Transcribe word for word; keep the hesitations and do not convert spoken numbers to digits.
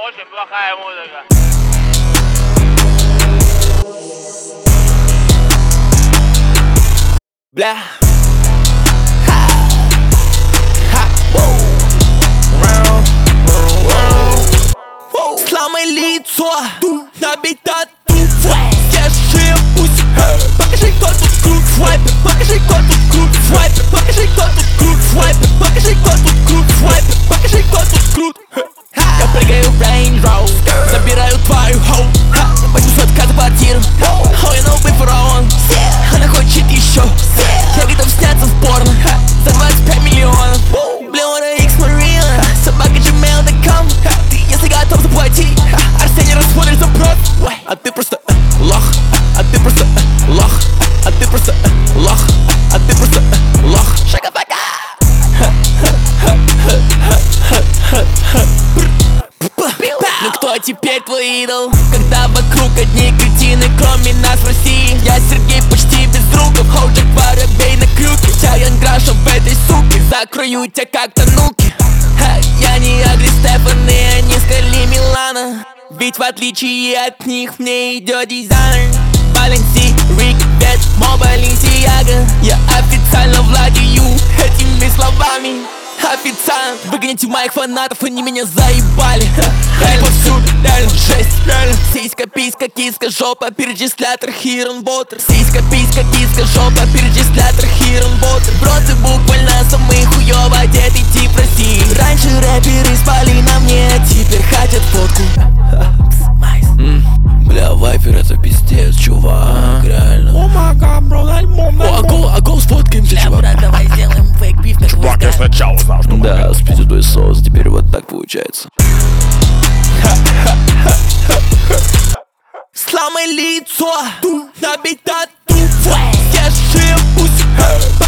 Очень плохая музыка. Бля. Сломай лицо, набей тату. Скажи пусть, покажи, кто тут крут. Свайпер, покажи, кто тут крут. Свайпер, покажи, кто тут крут. Свайпер, покажи, кто тут крут. Свайпер, покажи, кто тут крут. Я прыгаю в Range Rover, забираю твою хоу. восемьсот к квартиру. Oh, я новый фараон. Она хочет еще. Я готов сняться в порно за двадцать пять миллионов. Блюра X Marina, собака gmail точка ком. Ты если готов заплатить, Арсений рассмотришь запрос. А ты просто э, лох, а ты просто э, лох, а ты просто э, лох, а ты просто э, лох. Шага-бага. Ну кто теперь твой идол? Когда вокруг одни кретины, кроме нас в России. Я Сергей почти без другов, Ходжик воробей на крюке. Тяян Граша в этой суке, закрою тебя как тануки. Я не Агли Стефан и они Скали Милана. Ведь в отличие от них мне идет дизайнер Баленси, Рик, Бет, Мо Баленсиага. Я официально владею этими словами. Официант, выгоните моих фанатов, они меня заебали. Реально повсюду, реально жесть, реально. Сиська, писька, киска, жопа, перечислятор, хирон, ботер. Сиська, писька, киска, жопа, перечислятор, хирон, ботер. Бро, ты буквально самый хуёво одетый тип России. Раньше рэперы спали на мне, теперь хотят фотку. Бля, вайпер это пиздец, чувак, реально. О май гад, бро, альбом, О, агол, агол, сфоткаемся, чувак. Брат, давай сделаем фейк-биф на Чувак, я сначала знал, что Да, с пиздой соус, теперь вот так получается. Сломай лицо, набей тату. Скажи пусть,